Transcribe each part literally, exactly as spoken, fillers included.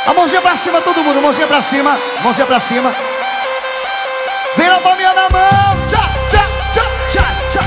A mãozinha pra cima, todo mundo, mãozinha pra cima, mãozinha pra cima. Vem a palminha na mão. Tchá, tchá, tchá, tchá, tchá.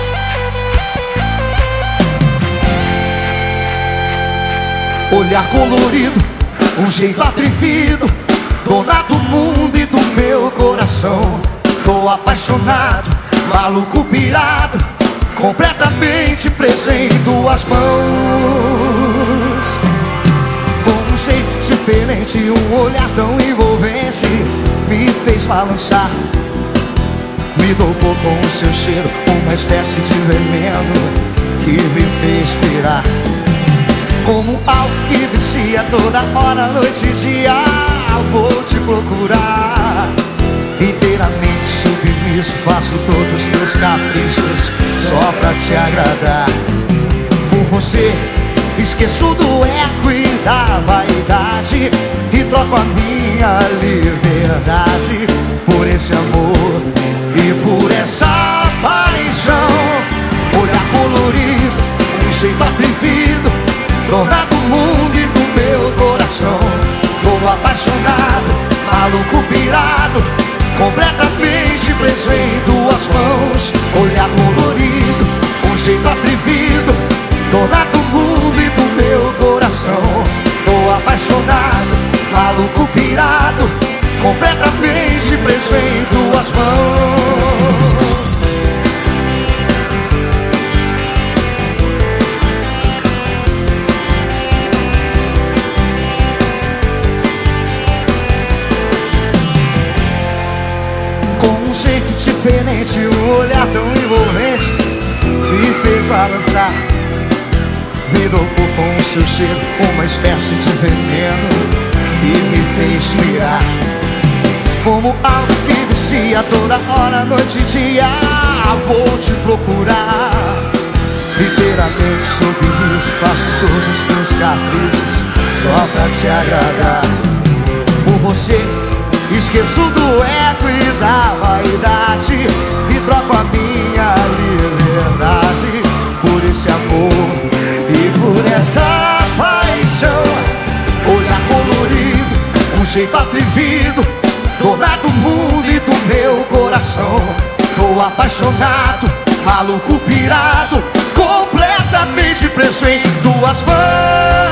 Olhar colorido, um jeito atrevido, dona do mundo e do meu coração. Tô apaixonado, maluco pirado, completamente preso em duas mãos. Com um jeito diferente, um olhar tão envolvente, me fez balançar, me tocou com o seu cheiro, uma espécie de veneno que me fez pirar. Como algo que vicia toda hora, noite e dia, vou te procurar. Inteiramente submisso, faço todos os teus caprichos só pra te agradar. Por você esqueço do eco e da vaidade e troco a minha liberdade por esse amor e por essa paixão. Olhar colorido, um jeito atrevido, dona do mundo e do meu coração. Tô apaixonado, maluco pirado, completamente preso em duas mãos. Olhar colorido, um jeito atrevido, dona do mundo e do meu coração. Tô apaixonado, maluco pirado, completamente preso em duas mãos. Diferente, um olhar tão envolvente me fez balançar, me tocou com o seu cheiro, uma espécie de veneno que me fez mirar. Como algo que vicia toda hora, noite e dia, vou te procurar. Inteiramente submisso, faço todos os teus caprichos só pra te agradar. Por você esqueço do eco e da vaidade e troco a minha liberdade por esse amor e por essa paixão. Olhar colorido, um jeito atrevido, dona do mundo e do meu coração. Tô apaixonado, maluco pirado, completamente preso em duas mãos.